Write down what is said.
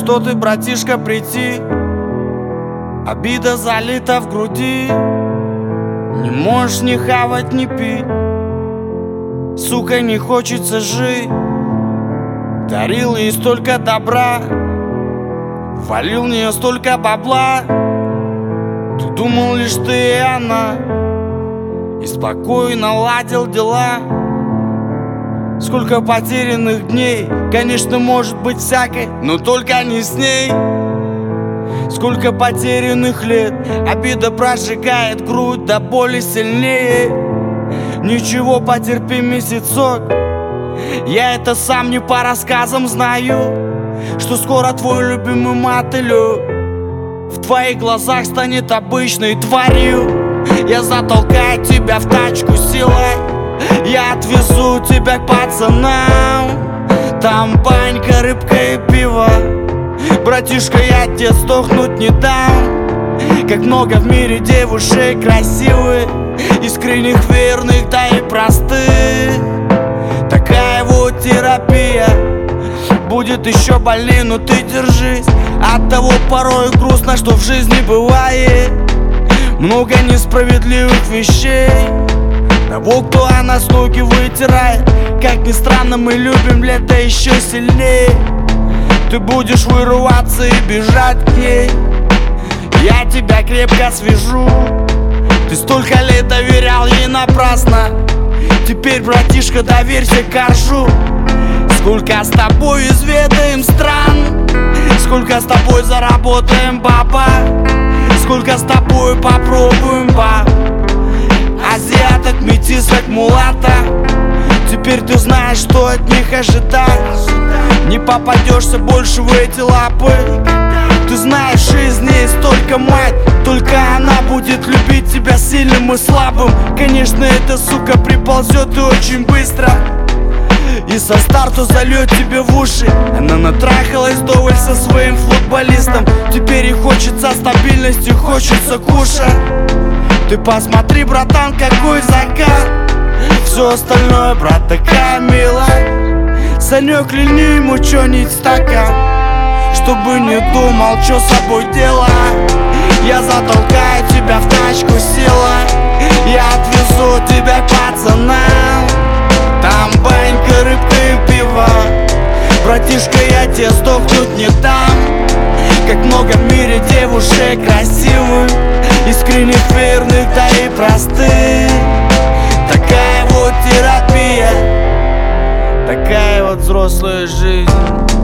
что ты, братишка, прийти. Обида залита в груди, не можешь ни хавать, ни пить. Сука, не хочется жить. Дарил ей столько добра, валил в нее столько бабла. Ты думал лишь ты и она, и спокойно ладил дела. Сколько потерянных дней, конечно, может быть всякой, но только не с ней. Сколько потерянных лет, обида прожигает грудь до боли сильнее. Ничего, потерпи месяцок, я это сам не по рассказам знаю, что скоро твой любимый мотылек в твоих глазах станет обычной тварью. Я затолкаю тебя в тачку силой, я отвезу тебя к пацанам. Там банька, рыбка и пиво. Братишка, я тебе сдохнуть не дам. Как много в мире девушек красивых, искренних, верных, да и простых. Такая вот терапия, будет еще больнее, но ты держись. От того порой грустно, что в жизни бывает много несправедливых вещей. Того, кто о нас ноги вытирает, как ни странно, мы любим лето еще сильнее. Ты будешь вырываться и бежать к ней, я тебя крепко свяжу. Ты столько лет доверял ей напрасно, теперь, братишка, доверься коржу. Сколько с тобой изведаем стран, сколько с тобой заработаем баба, сколько с тобой попробуем баб. Азиаток, метисок, мулата, теперь ты знаешь, что от них ожидать. Не попадешься больше в эти лапы. Ты знаешь, жизнь есть только мать, только она будет любить тебя сильным и слабым. Конечно, эта сука приползет и очень быстро, и со старту зальет тебе в уши. Она натрахалась вдоволь со своим футболистом, теперь ей хочется стабильности, хочется кушать. Ты посмотри, братан, какой закат, все остальное, брат, такая милая. Санек, льни ему чё-нибудь стакан, чтобы не думал, чё с собой делать. Я затолкаю тебя в тачку силой, я отвезу тебя к пацанам. Там банька, рыбка и пиво. Братишка, я тебе сдохнуть не дам. Как много в мире девушек красивых, искренних, верных, да и простых. Такая вот терапия, такая вот взрослая жизнь.